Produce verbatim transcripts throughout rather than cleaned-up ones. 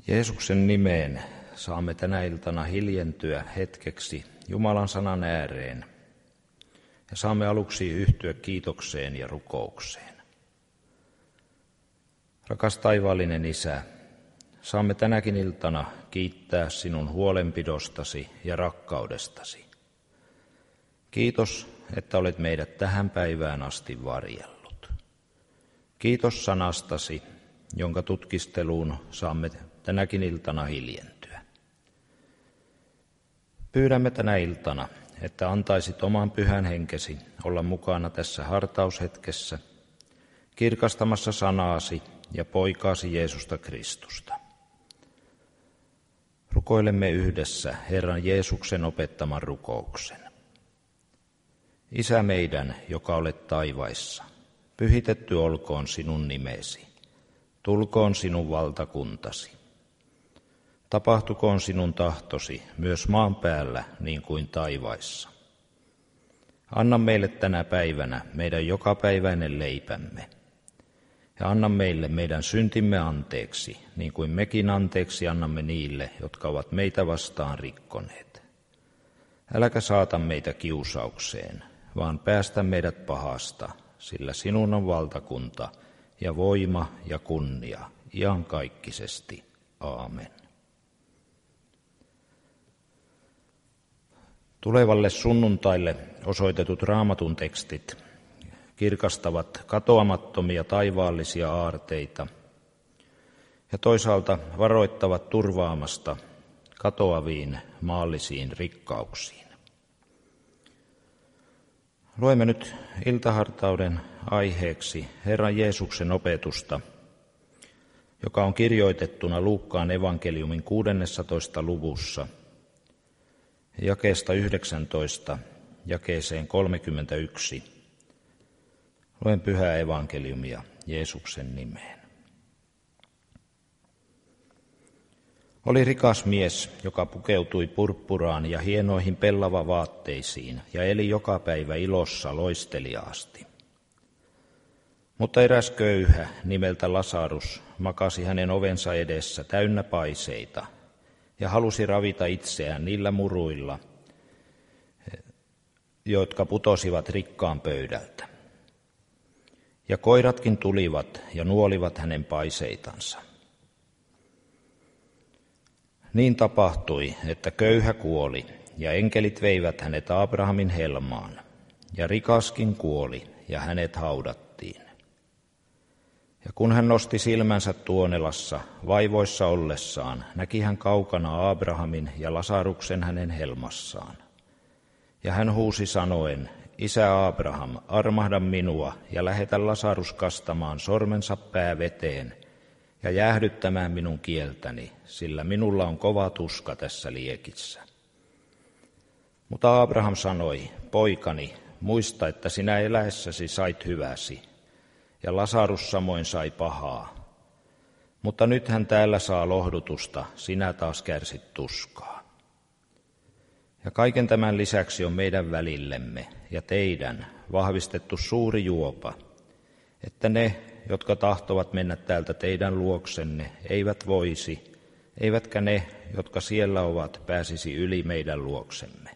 Jeesuksen nimeen saamme tänä iltana hiljentyä hetkeksi Jumalan sanan ääreen ja saamme aluksi yhtyä kiitokseen ja rukoukseen. Rakas taivaallinen Isä, saamme tänäkin iltana kiittää sinun huolenpidostasi ja rakkaudestasi. Kiitos, että olet meidät tähän päivään asti varjellut. Kiitos sanastasi, jonka tutkisteluun saamme tänäkin iltana hiljentyä. Pyydämme tänä iltana, että antaisit oman pyhän henkesi olla mukana tässä hartaushetkessä, kirkastamassa sanaasi ja poikaasi Jeesusta Kristusta. Rukoilemme yhdessä Herran Jeesuksen opettaman rukouksen. Isä meidän, joka olet taivaissa, pyhitetty olkoon sinun nimesi, tulkoon sinun valtakuntasi. Tapahtukoon sinun tahtosi myös maan päällä niin kuin taivaissa. Anna meille tänä päivänä meidän jokapäiväinen leipämme. Ja anna meille meidän syntimme anteeksi, niin kuin mekin anteeksi annamme niille, jotka ovat meitä vastaan rikkoneet. Äläkä saata meitä kiusaukseen, vaan päästä meidät pahasta, sillä sinun on valtakunta ja voima ja kunnia iankaikkisesti. Aamen. Tulevalle sunnuntaille osoitetut raamatun tekstit kirkastavat katoamattomia taivaallisia aarteita ja toisaalta varoittavat turvaamasta katoaviin maallisiin rikkauksiin. Luemme nyt iltahartauden aiheeksi Herran Jeesuksen opetusta, joka on kirjoitettuna Luukkaan evankeliumin kuudennessatoista luvussa, jakeesta yhdeksäntoista jakeeseen kolmekymmentäyksi. Luen pyhää evankeliumia Jeesuksen nimeen. Oli rikas mies, joka pukeutui purppuraan ja hienoihin pellavavaatteisiin ja eli joka päivä ilossa loisteliaasti. Mutta eräs köyhä nimeltä Lasarus makasi hänen ovensa edessä täynnä paiseita ja halusi ravita itseään niillä muruilla, jotka putosivat rikkaan pöydältä. Ja koiratkin tulivat ja nuolivat hänen paiseitansa. Niin tapahtui, että köyhä kuoli ja enkelit veivät hänet Abrahamin helmaan, ja rikaskin kuoli ja hänet haudattiin. Ja kun hän nosti silmänsä Tuonelassa vaivoissa ollessaan, näki hän kaukana Abrahamin ja Lasaruksen hänen helmassaan. Ja hän huusi sanoen, Isä Abraham, armahda minua ja lähetä Lasarus kastamaan sormensa pääveteen ja jäähdyttämään minun kieltäni, sillä minulla on kova tuska tässä liekissä. Mutta Abraham sanoi, poikani, muista, että sinä eläessäsi sait hyväsi, ja Lasarus samoin sai pahaa. Mutta nyt hän täällä saa lohdutusta, sinä taas kärsit tuskaa. Ja kaiken tämän lisäksi on meidän välillemme ja teidän vahvistettu suuri juopa, että ne, jotka tahtovat mennä täältä teidän luoksenne, eivät voisi, eivätkä ne, jotka siellä ovat, pääsisi yli meidän luoksemme.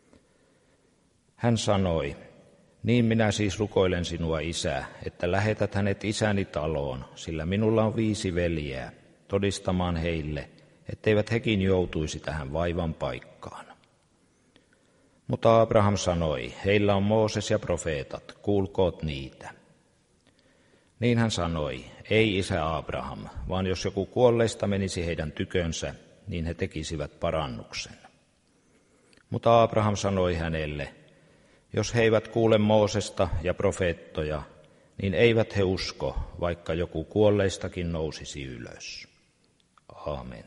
Hän sanoi, niin minä siis rukoilen sinua, Isä, että lähetät hänet isäni taloon, sillä minulla on viisi veljeä, todistamaan heille, etteivät hekin joutuisi tähän vaivan paikkaan. Mutta Abraham sanoi, heillä on Mooses ja profeetat, kuulkoot niitä. Niin hän sanoi, ei isä Abraham, vaan jos joku kuolleista menisi heidän tykönsä, niin he tekisivät parannuksen. Mutta Abraham sanoi hänelle, jos he eivät kuule Moosesta ja profeettoja, niin eivät he usko, vaikka joku kuolleistakin nousisi ylös. Aamen.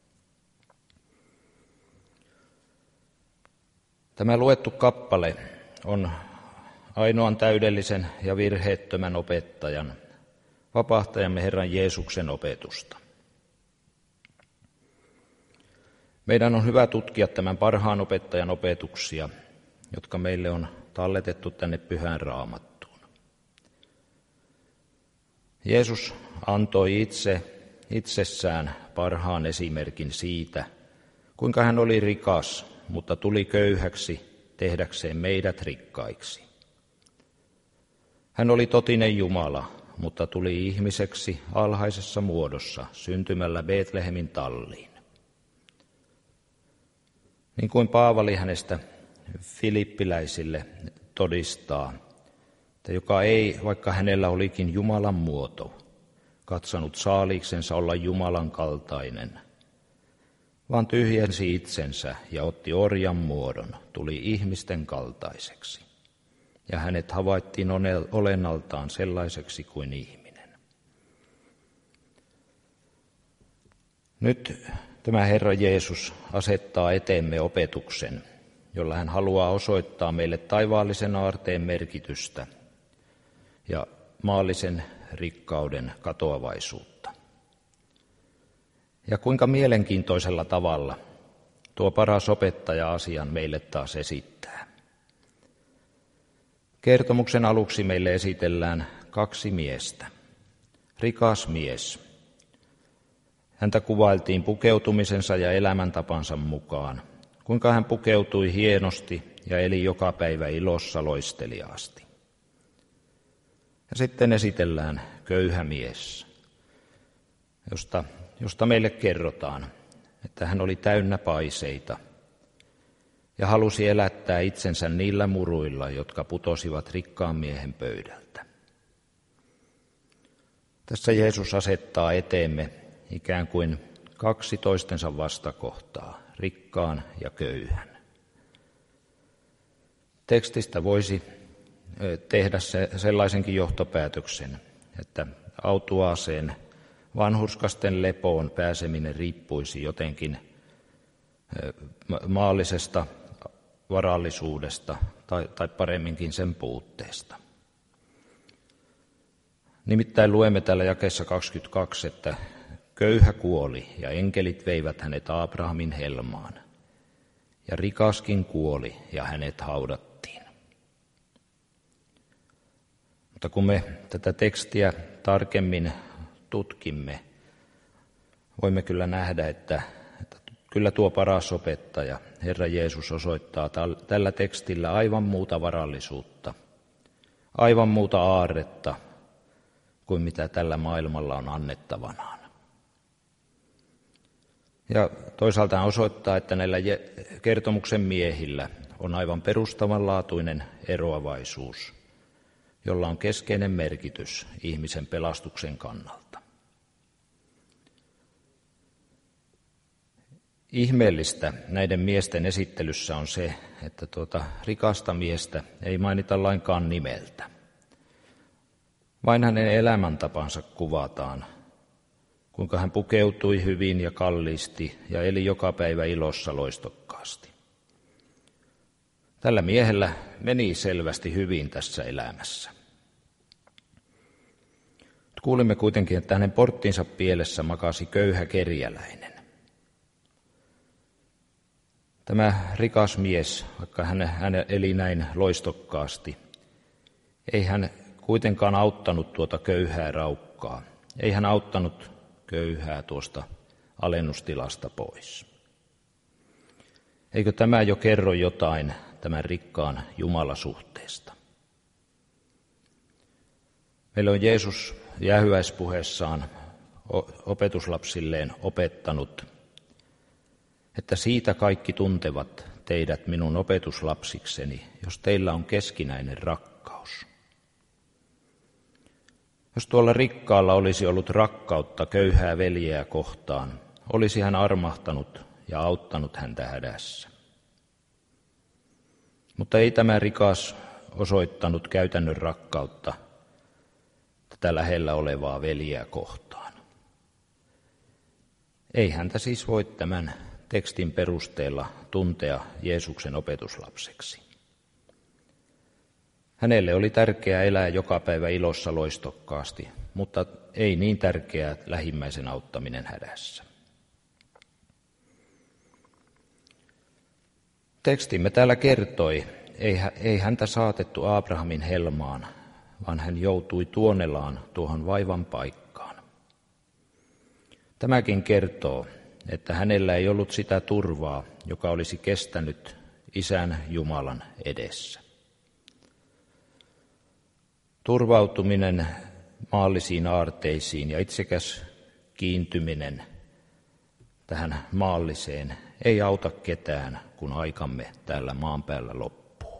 Tämä luettu kappale on ainoan täydellisen ja virheettömän opettajan, vapahtajamme Herran Jeesuksen opetusta. Meidän on hyvä tutkia tämän parhaan opettajan opetuksia, jotka meille on talletettu tänne Pyhään Raamattuun. Jeesus antoi itse itsessään parhaan esimerkin siitä, kuinka hän oli rikas, mutta tuli köyhäksi tehdäkseen meidät rikkaiksi. Hän oli totinen Jumala, mutta tuli ihmiseksi alhaisessa muodossa syntymällä Betlehemin talliin. Niin kuin Paavali hänestä filippiläisille todistaa, että joka ei, vaikka hänellä olikin Jumalan muoto, katsonut saaliiksensa olla Jumalan kaltainen, vaan tyhjensi itsensä ja otti orjan muodon, tuli ihmisten kaltaiseksi. Ja hänet havaittiin olennaltaan sellaiseksi kuin ihminen. Nyt tämä Herra Jeesus asettaa eteemme opetuksen, jolla hän haluaa osoittaa meille taivaallisen aarteen merkitystä ja maallisen rikkauden katoavaisuutta. Ja kuinka mielenkiintoisella tavalla tuo paras opettaja asian meille taas esittää. Kertomuksen aluksi meille esitellään kaksi miestä. Rikas mies. Häntä kuvailtiin pukeutumisensa ja elämäntapansa mukaan, kuinka hän pukeutui hienosti ja eli joka päivä ilossa loisteliaasti. Ja sitten esitellään köyhä mies, josta, josta meille kerrotaan, että hän oli täynnä paiseita ja halusi elättää itsensä niillä muruilla, jotka putosivat rikkaan miehen pöydältä. Tässä Jeesus asettaa eteemme ikään kuin kaksi toistensa vastakohtaa, rikkaan ja köyhän. Tekstistä voisi tehdä se, sellaisenkin johtopäätöksen, että autuaaseen vanhurskasten lepoon pääseminen riippuisi jotenkin maallisesta varallisuudesta tai, tai paremminkin sen puutteesta. Nimittäin luemme täällä jakeessa kaksikymmentäkaksi, että köyhä kuoli ja enkelit veivät hänet Abrahamin helmaan, ja rikaskin kuoli ja hänet haudattiin. Mutta kun me tätä tekstiä tarkemmin tutkimme, voimme kyllä nähdä, että, että kyllä tuo paras opettaja, Herra Jeesus, osoittaa tällä tekstillä aivan muuta varallisuutta, aivan muuta aarretta kuin mitä tällä maailmalla on annettavanaan. Ja toisaalta osoittaa, että näillä kertomuksen miehillä on aivan perustavanlaatuinen eroavaisuus, jolla on keskeinen merkitys ihmisen pelastuksen kannalta. Ihmeellistä näiden miesten esittelyssä on se, että tuota rikasta miestä ei mainita lainkaan nimeltä. Vain hänen elämäntapansa kuvataan, kuinka hän pukeutui hyvin ja kalliisti ja eli joka päivä ilossa loistokkaasti. Tällä miehellä meni selvästi hyvin tässä elämässä. Kuulimme kuitenkin, että hänen porttinsa pielessä makasi köyhä kerjäläinen. Tämä rikas mies, vaikka hän, hän eli näin loistokkaasti, ei hän kuitenkaan auttanut tuota köyhää raukkaa. Ei hän auttanut köyhää tuosta alennustilasta pois. Eikö tämä jo kerro jotain tämän rikkaan Jumalasuhteesta? Meillä on Jeesus jäähyväispuheessaan opetuslapsilleen opettanut, että siitä kaikki tuntevat teidät minun opetuslapsikseni, jos teillä on keskinäinen rakkaus. Jos tuolla rikkaalla olisi ollut rakkautta köyhää veljeä kohtaan, olisi hän armahtanut ja auttanut häntä hädässä. Mutta ei tämä rikas osoittanut käytännön rakkautta tätä lähellä olevaa veljeä kohtaan. Ei häntä siis voi tämän tekstin perusteella tuntea Jeesuksen opetuslapseksi. Hänelle oli tärkeää elää joka päivä ilossa loistokkaasti, mutta ei niin tärkeää lähimmäisen auttaminen hädässä. Tekstimme täällä kertoi, ei häntä saatettu Abrahamin helmaan, vaan hän joutui tuonelaan tuohon vaivan paikkaan. Tämäkin kertoo, että hänellä ei ollut sitä turvaa, joka olisi kestänyt Isän Jumalan edessä. Turvautuminen maallisiin aarteisiin ja itsekäs kiintyminen tähän maalliseen ei auta ketään, kun aikamme täällä maan päällä loppuu.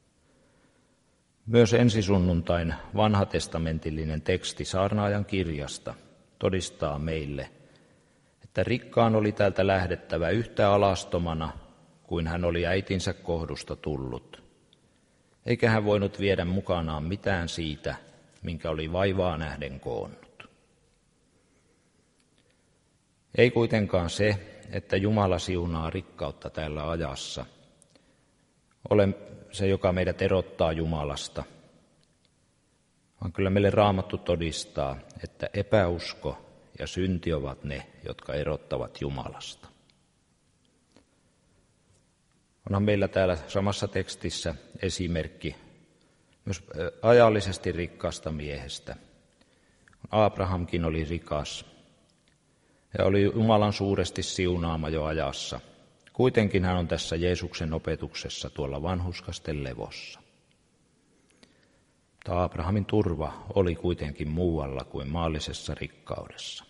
Myös ensisunnuntain vanhatestamentillinen teksti saarnaajan kirjasta todistaa meille, että rikkaan oli täältä lähdettävä yhtä alastomana kuin hän oli äitinsä kohdusta tullut, eikä hän voinut viedä mukanaan mitään siitä, minkä oli vaivaa nähden koonnut. Ei kuitenkaan se, että Jumala siunaa rikkautta tällä ajassa, ole se, joka meidät erottaa Jumalasta, vaan kyllä meille Raamattu todistaa, että epäusko ja synti ovat ne, jotka erottavat Jumalasta. Onhan meillä täällä samassa tekstissä esimerkki myös ajallisesti rikkaasta miehestä. Abrahamkin oli rikas ja oli Jumalan suuresti siunaama jo ajassa. Kuitenkin hän on tässä Jeesuksen opetuksessa tuolla vanhurskasten levossa. Mutta Abrahamin turva oli kuitenkin muualla kuin maallisessa rikkaudessa.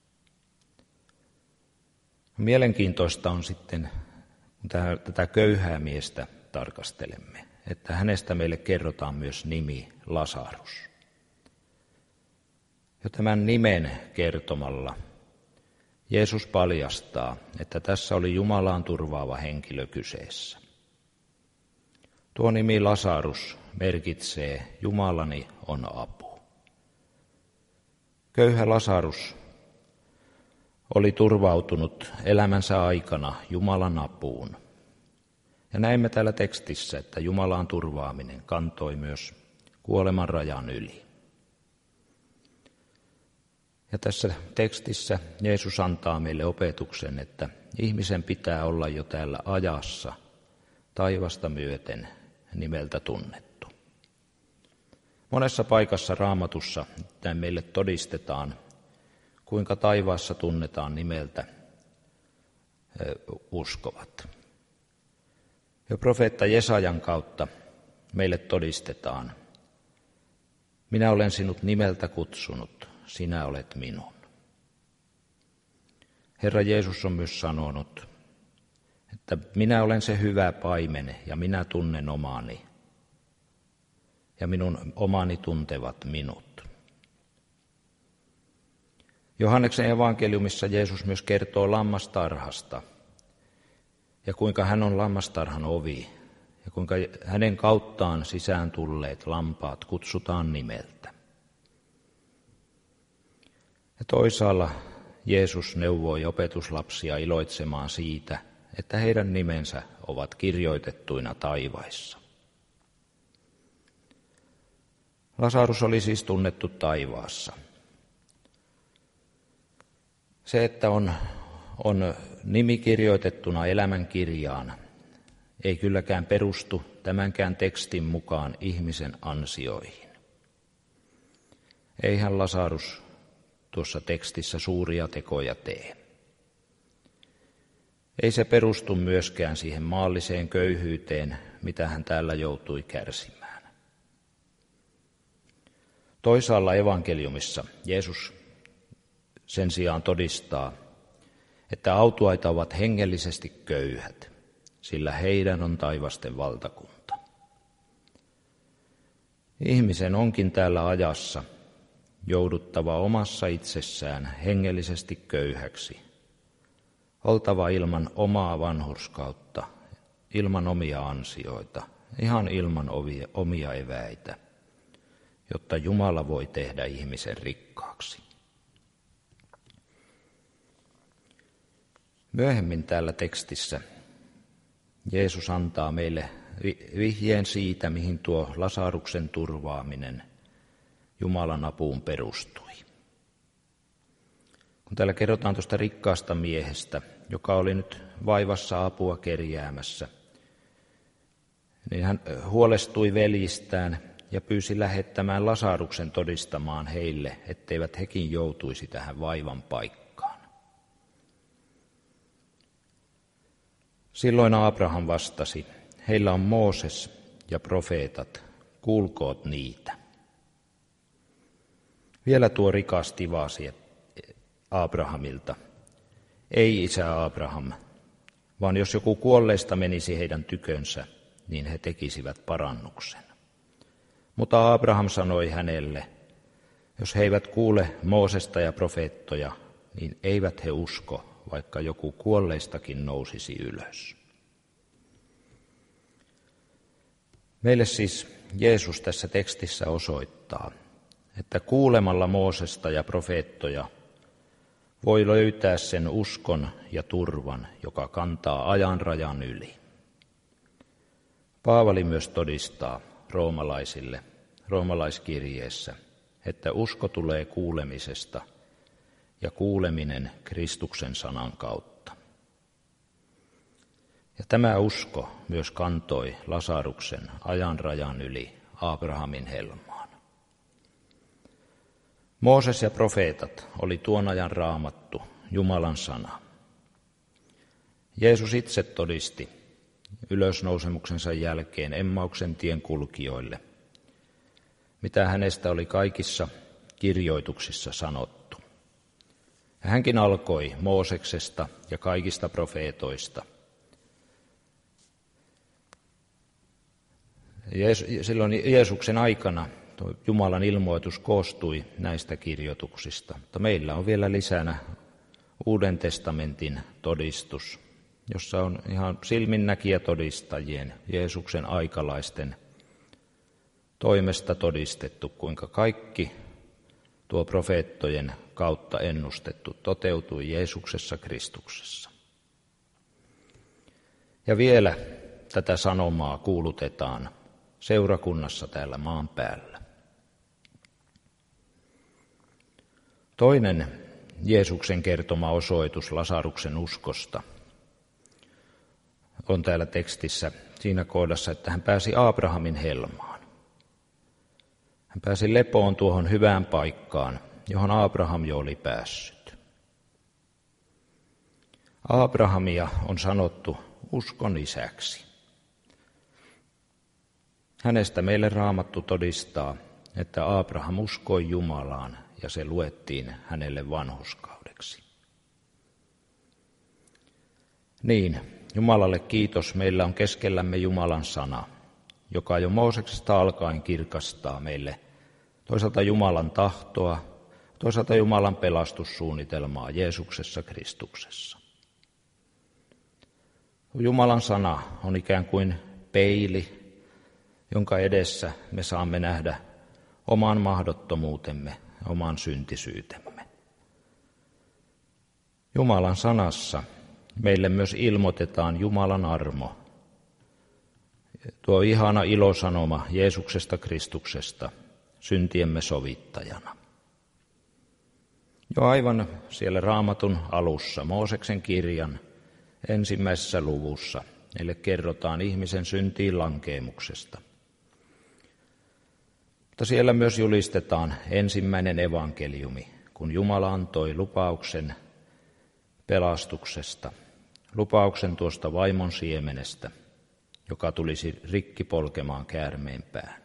Mielenkiintoista on sitten, kun tätä köyhää miestä tarkastelemme, että hänestä meille kerrotaan myös nimi Lasarus. Jo tämän nimen kertomalla Jeesus paljastaa, että tässä oli Jumalaan turvaava henkilö kyseessä. Tuo nimi Lasarus merkitsee Jumalani on apu. Köyhä Lasarus oli turvautunut elämänsä aikana Jumalan apuun. Ja näimme täällä tekstissä, että Jumalaan turvaaminen kantoi myös kuoleman rajan yli. Ja tässä tekstissä Jeesus antaa meille opetuksen, että ihmisen pitää olla jo täällä ajassa taivasta myöten nimeltä tunnettu. Monessa paikassa Raamatussa näin meille todistetaan, kuinka taivaassa tunnetaan nimeltä uskovat. Jo profeetta Jesajan kautta meille todistetaan, minä olen sinut nimeltä kutsunut, sinä olet minun. Herra Jeesus on myös sanonut, että minä olen se hyvä paimen ja minä tunnen omani ja minun omani tuntevat minut. Johanneksen evankeliumissa Jeesus myös kertoo lammastarhasta ja kuinka hän on lammastarhan ovi ja kuinka hänen kauttaan sisään tulleet lampaat kutsutaan nimeltä. Ja toisaalla Jeesus neuvoi opetuslapsia iloitsemaan siitä, että heidän nimensä ovat kirjoitettuina taivaissa. Lasarus oli siis tunnettu taivaassa. Se, että on, on nimi kirjoitettuna elämän kirjaan, ei kylläkään perustu tämänkään tekstin mukaan ihmisen ansioihin. Eihän Lasarus tuossa tekstissä suuria tekoja tee. Ei se perustu myöskään siihen maalliseen köyhyyteen, mitä hän täällä joutui kärsimään. Toisaalla evankeliumissa Jeesus sen sijaan todistaa, että autuaita ovat hengellisesti köyhät, sillä heidän on taivasten valtakunta. Ihmisen onkin täällä ajassa jouduttava omassa itsessään hengellisesti köyhäksi, oltava ilman omaa vanhurskautta, ilman omia ansioita, ihan ilman omia eväitä, jotta Jumala voi tehdä ihmisen rikkaaksi. Myöhemmin täällä tekstissä Jeesus antaa meille vihjeen siitä, mihin tuo Lasaruksen turvaaminen Jumalan apuun perustui. Kun täällä kerrotaan tuosta rikkaasta miehestä, joka oli nyt vaivassa apua kerjäämässä, niin hän huolestui veljistään ja pyysi lähettämään Lasaruksen todistamaan heille, etteivät hekin joutuisi tähän vaivan paikkaan. Silloin Abraham vastasi, heillä on Mooses ja profeetat, kuulkoot niitä. Vielä tuo rikas tivasi Abrahamilta, ei isä Abraham, vaan jos joku kuolleista menisi heidän tykönsä, niin he tekisivät parannuksen. Mutta Abraham sanoi hänelle, jos he eivät kuule Moosesta ja profeettoja, niin eivät he usko, vaikka joku kuolleistakin nousisi ylös. Meille siis Jeesus tässä tekstissä osoittaa, että kuulemalla Moosesta ja profeettoja voi löytää sen uskon ja turvan, joka kantaa ajan rajan yli. Paavali myös todistaa roomalaisille roomalaiskirjeessä, että usko tulee kuulemisesta ja kuuleminen Kristuksen sanan kautta. Ja tämä usko myös kantoi Lasaruksen ajan rajan yli Abrahamin helmaan. Mooses ja profeetat oli tuon ajan raamattu, Jumalan sana. Jeesus itse todisti ylösnousemuksensa jälkeen Emmauksen tien kulkijoille, mitä hänestä oli kaikissa kirjoituksissa sanottu. Ja hänkin alkoi Mooseksesta ja kaikista profeetoista. Silloin Jeesuksen aikana Jumalan ilmoitus koostui näistä kirjoituksista, mutta meillä on vielä lisänä Uuden testamentin todistus, jossa on ihan silminnäkijätodistajien, Jeesuksen aikalaisten toimesta todistettu, kuinka kaikki tuo profeettojen kautta ennustettu toteutui Jeesuksessa Kristuksessa. Ja vielä tätä sanomaa kuulutetaan seurakunnassa täällä maan päällä. Toinen Jeesuksen kertoma osoitus Lasaruksen uskosta on täällä tekstissä siinä kohdassa, että hän pääsi Abrahamin helmaan. Hän pääsi lepoon tuohon hyvään paikkaan, johon Abraham jo oli päässyt. Abrahamia on sanottu uskon isäksi. Hänestä meille Raamattu todistaa, että Abraham uskoi Jumalaan ja se luettiin hänelle vanhurskaudeksi. Niin, Jumalalle kiitos, meillä on keskellämme Jumalan sana, joka jo Mooseksesta alkaen kirkastaa meille toisaalta Jumalan tahtoa, toisaalta Jumalan pelastussuunnitelmaa Jeesuksessa Kristuksessa. Jumalan sana on ikään kuin peili, jonka edessä me saamme nähdä oman mahdottomuutemme, oman syntisyytemme. Jumalan sanassa meille myös ilmoitetaan Jumalan armo, tuo ihana ilosanoma Jeesuksesta Kristuksesta, syntiemme sovittajana. Jo aivan siellä Raamatun alussa, Mooseksen kirjan ensimmäisessä luvussa, meille kerrotaan ihmisen syntiin lankeemuksesta. Mutta siellä myös julistetaan ensimmäinen evankeliumi, kun Jumala antoi lupauksen pelastuksesta, lupauksen tuosta vaimon siemenestä, joka tulisi rikki polkemaan käärmeen pään.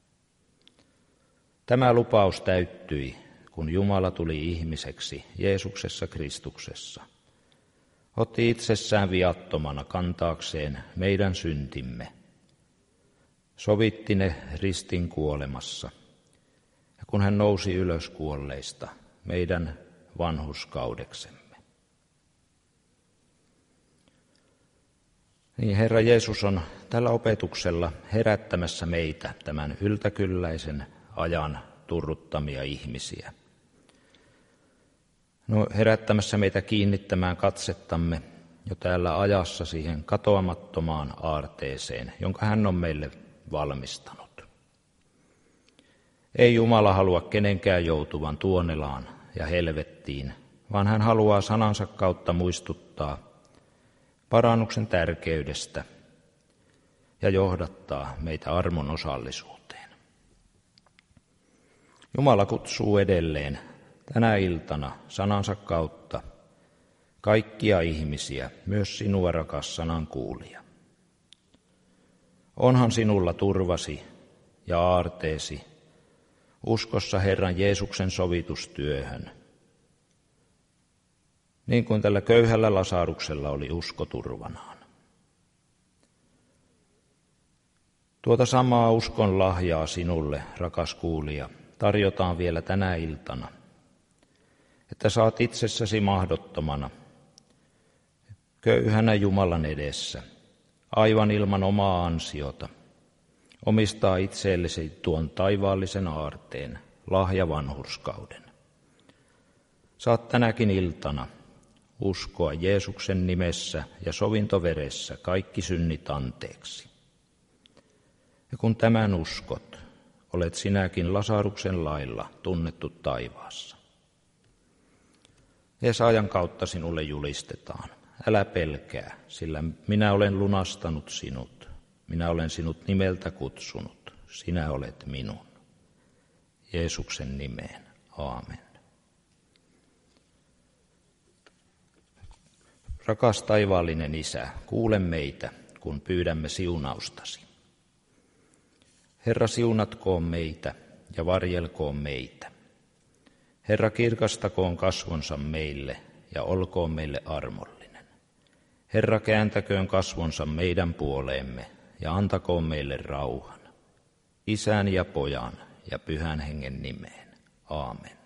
Tämä lupaus täyttyi, kun Jumala tuli ihmiseksi Jeesuksessa Kristuksessa. Otti itsessään viattomana kantaakseen meidän syntimme. Sovitti ne ristin kuolemassa. Ja kun hän nousi ylös kuolleista, meidän vanhurskaudeksemme. Niin Herra Jeesus on tällä opetuksella herättämässä meitä tämän yltäkylläisen ajan turruttamia ihmisiä. No, herättämässä meitä kiinnittämään katsettamme jo täällä ajassa siihen katoamattomaan aarteeseen, jonka hän on meille valmistanut. Ei Jumala halua kenenkään joutuvan tuonelaan ja helvettiin, vaan hän haluaa sanansa kautta muistuttaa parannuksen tärkeydestä ja johdattaa meitä armon osallisuuteen. Jumala kutsuu edelleen tänä iltana sanansa kautta kaikkia ihmisiä, myös sinua, rakas sanan kuulija. Onhan sinulla turvasi ja aarteesi uskossa Herran Jeesuksen sovitustyöhön, niin kuin tällä köyhällä Lasaruksella oli usko turvanaan. Tuota samaa uskon lahjaa sinulle, rakas kuulija, tarjotaan vielä tänä iltana, että saat itsessäsi mahdottomana, köyhänä Jumalan edessä, aivan ilman omaa ansiota, omistaa itsellesi tuon taivaallisen aarteen, lahjavanhurskauden. Saat tänäkin iltana uskoa Jeesuksen nimessä ja sovintoveressä kaikki synnit anteeksi. Ja kun tämän uskot, olet sinäkin Lasaruksen lailla tunnettu taivaassa. Jesajan kautta sinulle julistetaan, älä pelkää, sillä minä olen lunastanut sinut, minä olen sinut nimeltä kutsunut, sinä olet minun. Jeesuksen nimeen, aamen. Rakas taivaallinen Isä, kuule meitä, kun pyydämme siunaustasi. Herra, siunatkoon meitä ja varjelkoon meitä. Herra, kirkastakoon kasvonsa meille ja olkoon meille armollinen. Herra, kääntäköön kasvonsa meidän puoleemme ja antakoon meille rauhan. Isän ja Pojan ja Pyhän Hengen nimeen. Aamen.